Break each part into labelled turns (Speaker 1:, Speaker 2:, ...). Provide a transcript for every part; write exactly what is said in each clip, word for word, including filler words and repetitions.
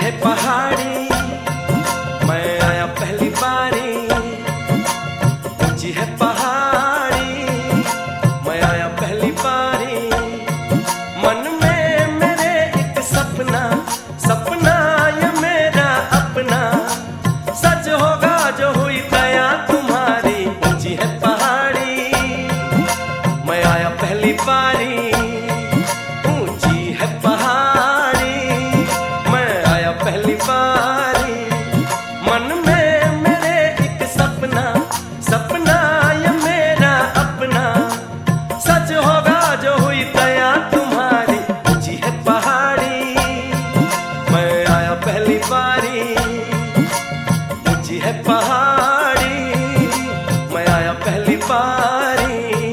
Speaker 1: है पहाड़ी, मैं आया पहली बारी। ऊंची है पहाड़ी, मैं आया पहली बारी। मन में मेरे एक सपना, सपना ये मेरा अपना, सच होगा जो हुई दया तुम्हारी। ऊंची है पहाड़ी, मैं आया पहली बारी। ऊंची है पहाड़ी, मैं आया पहली बारी। मन में मेरे एक सपना, सपना ये मेरा अपना, सच होगा जो हुई दया तुम्हारी। ऊंची है पहाड़ी, मैं आया पहली बारी। ऊंची है पहाड़ी, मैं आया पहली बारी।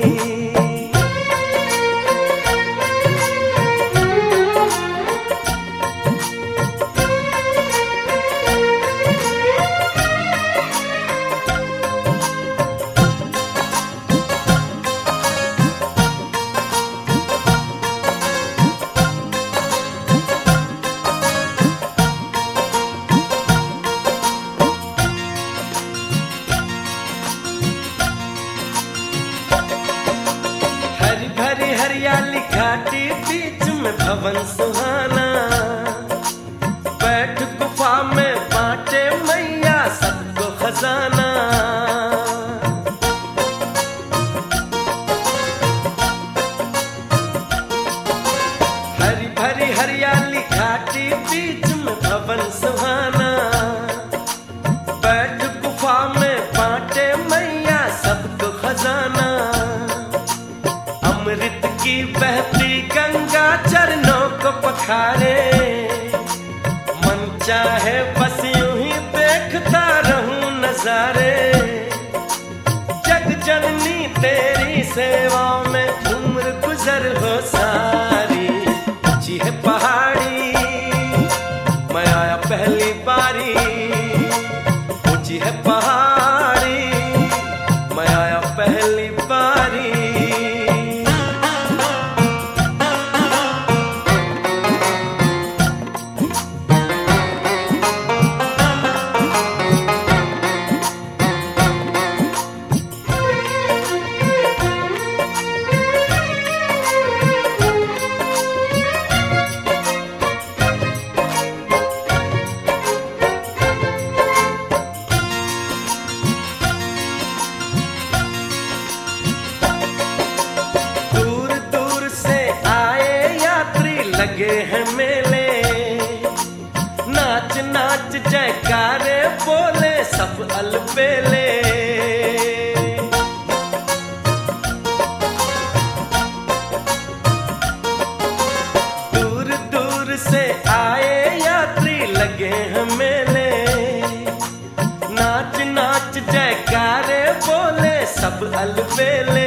Speaker 1: हरियाली घाटी बीच में भवन सुहाना, बैठ गुफा में बांटे मैया सबको खजाना। हरी भरी हरियाली घाटी बीच में भवन सुहाना, बैठ गुफा में बांटे मैया सबको खजाना। अमृत की बहती गंगा चरणों को पखारे, मन चाहे बस यूं ही देखता रहूं नजारे। जग जननी तेरी सेवा में उम्र गुजर हो सारी। ऊंची है पहाड़ी, मैं आया पहली बारी। ऊंची है पहाड़ी, मैं आया पहली बारी। लगे हैं मेले, नाच नाच जयकारे बोले सब अलबेले। दूर दूर से आए यात्री लगे हैं मेले, नाच नाच जयकारे बोले सब अलबेले।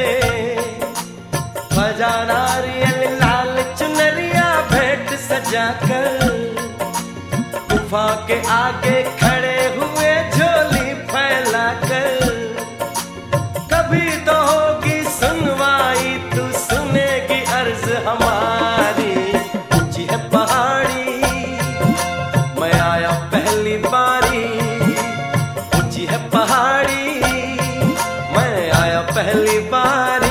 Speaker 1: बजा नारियल लाल चुनरिया भेंट सजाकर, गुफा के आगे खड़े हुए झोली फैलाकर। कभी तो होगी सुनवाई, तू सुनेगी अर्ज हमारी। ऊंची है पहाड़ी, मैं आया पहली बारी। ऊंची है पहाड़ी, मैं आया पहली बारी।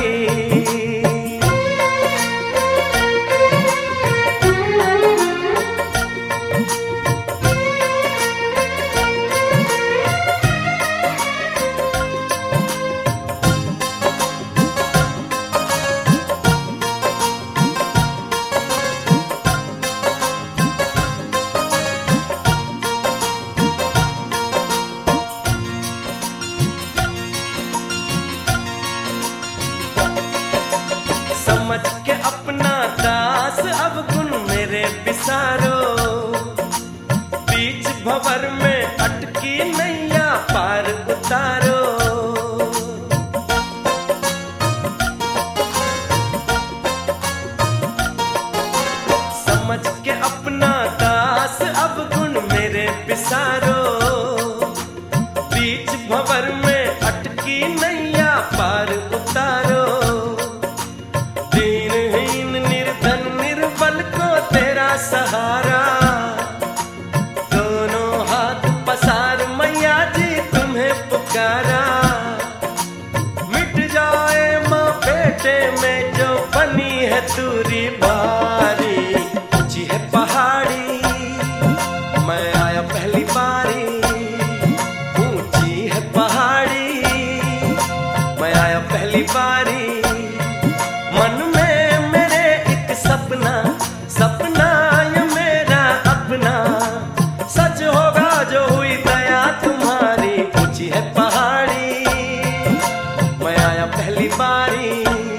Speaker 1: समझ के अपना दास अब गुण मेरे बिसारो, बीच भंवर में अटकी नैया पार उतारो। समझ के अपना दास अब गुण मेरे बिसारो, बीच भंवर में अटकी नैया पार उतारो। दीनहीन निर्धन निर्बल को तेरा सहारा, आया पहली बारी।